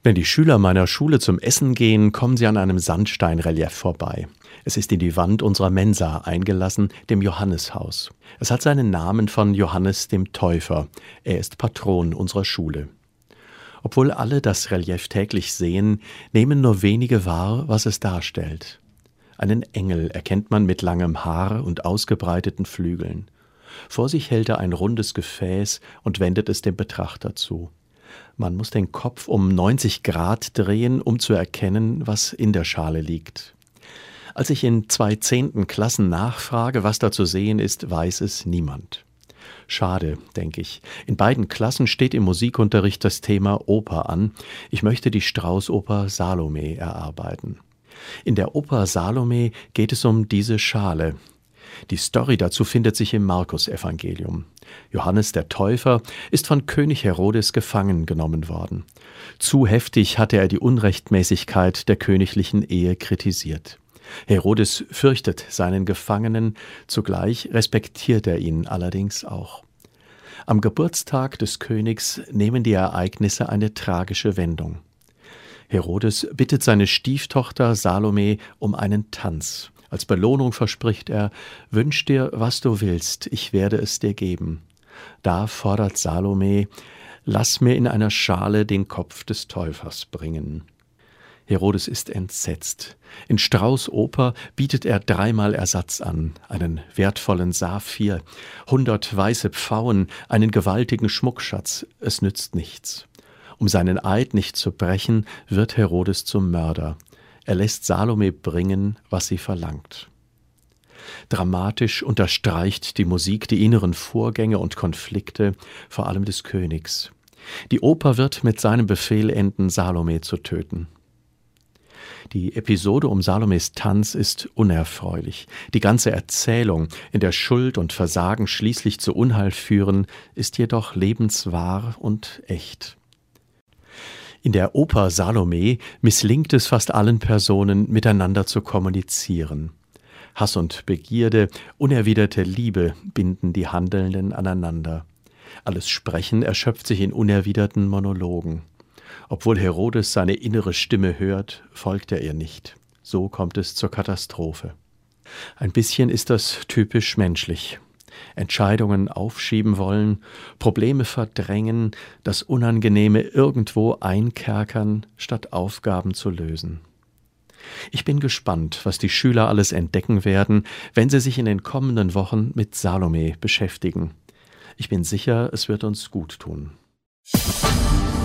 Wenn die Schüler meiner Schule zum Essen gehen, kommen sie an einem Sandsteinrelief vorbei. Es ist in die Wand unserer Mensa eingelassen, dem Johannishaus. Es hat seinen Namen von Johannes dem Täufer. Er ist Patron unserer Schule. Obwohl alle das Relief täglich sehen, nehmen nur wenige wahr, was es darstellt. Einen Engel erkennt man mit langem Haar und ausgebreiteten Flügeln. Vor sich hält er ein rundes Gefäß und wendet es dem Betrachter zu. Man muss den Kopf um 90 Grad drehen, um zu erkennen, was in der Schale liegt. Als ich in 2 10. Klassen nachfrage, was da zu sehen ist, weiß es niemand. Schade, denke ich. In beiden Klassen steht im Musikunterricht das Thema Oper an. Ich möchte die Strauß-Oper Salome erarbeiten. In der Oper Salome geht es um diese Schale. Die Story dazu findet sich im Markus-Evangelium. Johannes der Täufer ist von König Herodes gefangen genommen worden. Zu heftig hatte er die Unrechtmäßigkeit der königlichen Ehe kritisiert. Herodes fürchtet seinen Gefangenen, zugleich respektiert er ihn allerdings auch. Am Geburtstag des Königs nehmen die Ereignisse eine tragische Wendung. Herodes bittet seine Stieftochter Salome um einen Tanz. Als Belohnung verspricht er: Wünsch dir, was du willst, ich werde es dir geben. Da fordert Salome: Lass mir in einer Schale den Kopf des Täufers bringen. Herodes ist entsetzt. In Strauß' Oper bietet er 3-mal Ersatz an, einen wertvollen Saphir, 100 weiße Pfauen, einen gewaltigen Schmuckschatz. Es nützt nichts. Um seinen Eid nicht zu brechen, wird Herodes zum Mörder. Er lässt Salome bringen, was sie verlangt. Dramatisch unterstreicht die Musik die inneren Vorgänge und Konflikte, vor allem des Königs. Die Oper wird mit seinem Befehl enden, Salome zu töten. Die Episode um Salomes Tanz ist unerfreulich. Die ganze Erzählung, in der Schuld und Versagen schließlich zu Unheil führen, ist jedoch lebenswahr und echt. In der Oper Salome misslingt es fast allen Personen, miteinander zu kommunizieren. Hass und Begierde, unerwiderte Liebe binden die Handelnden aneinander. Alles Sprechen erschöpft sich in unerwiderten Monologen. Obwohl Herodes seine innere Stimme hört, folgt er ihr nicht. So kommt es zur Katastrophe. Ein bisschen ist das typisch menschlich. Entscheidungen aufschieben wollen, Probleme verdrängen, das Unangenehme irgendwo einkerkern, statt Aufgaben zu lösen. Ich bin gespannt, was die Schüler alles entdecken werden, wenn sie sich in den kommenden Wochen mit Salome beschäftigen. Ich bin sicher, es wird uns gut tun.